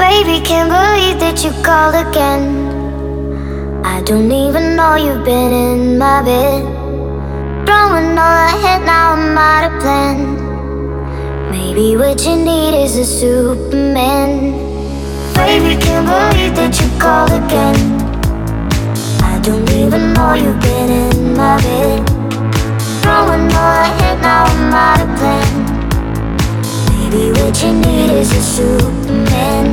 Baby, can't believe that you called again. I don't even know you've been in my bed. Throwing all ahead, now I'm out of plan. Maybe what you need is a Superman. Baby, can't believe that you called again. I don't even know you've been in my bed. Throwing all ahead, now I'm out of plan. Maybe what you need is a Superman.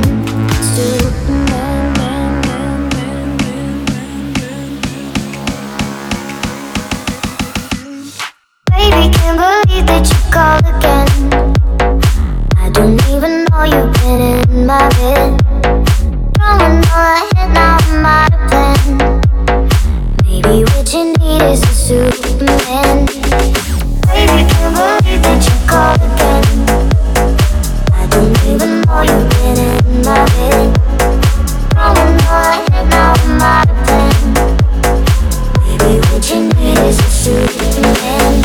Baby, can't believe that you called again. I don't even know you've been in my bed. Throwing all ahead, now I'm out of plan. Maybe what you need is a Superman. Baby, can't believe that you called again. I don't even know you've been in my bed. Throwing all ahead, now I'm out of plan. Maybe what you need is a Superman.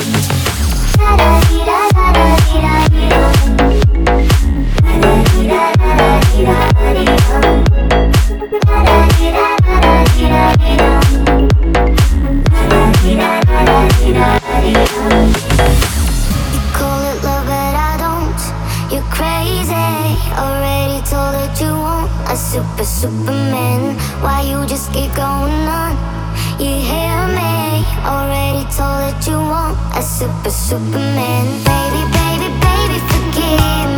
Superman, why you just keep going on? You hear me? Already told that you want a Superman. Baby, baby, baby, forgive me.